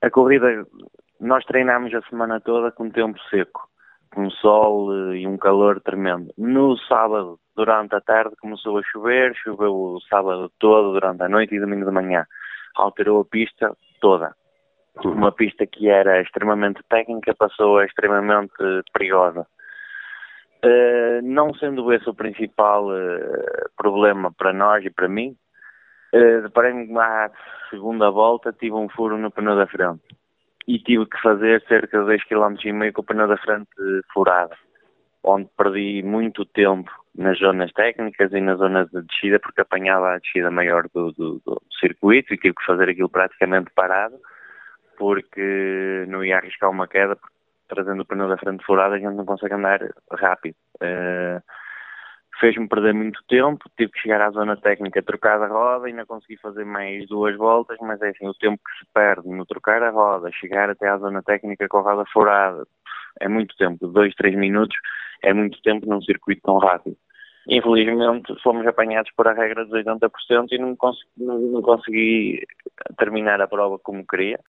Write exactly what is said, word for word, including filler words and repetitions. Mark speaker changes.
Speaker 1: A corrida, nós treinámos a semana toda com tempo seco, com sol e um calor tremendo. No sábado, durante a tarde, começou a chover, choveu o sábado todo, durante a noite e domingo de manhã. Alterou a pista toda. Uma pista que era extremamente técnica passou a extremamente perigosa. Uh, não sendo esse o principal uh, problema para nós e para mim, uh, deparei-me à segunda volta, tive um furo no pneu da frente e tive que fazer cerca de dois vírgula cinco quilômetros com o pneu da frente furado, onde perdi muito tempo nas zonas técnicas e nas zonas de descida, porque apanhava a descida maior do, do, do circuito e tive que fazer aquilo praticamente parado, porque não ia arriscar uma queda, porque trazendo o pneu da frente furado a gente não consegue andar rápido. Uh, fez-me perder muito tempo, tive que chegar à zona técnica, trocar a roda, ainda consegui fazer mais duas voltas, mas é assim, o tempo que se perde no trocar a roda, chegar até à zona técnica com a roda furada, é muito tempo, dois, três minutos, é muito tempo num circuito tão rápido. Infelizmente fomos apanhados por a regra dos oitenta por cento e não consegui, não, não consegui terminar a prova como queria.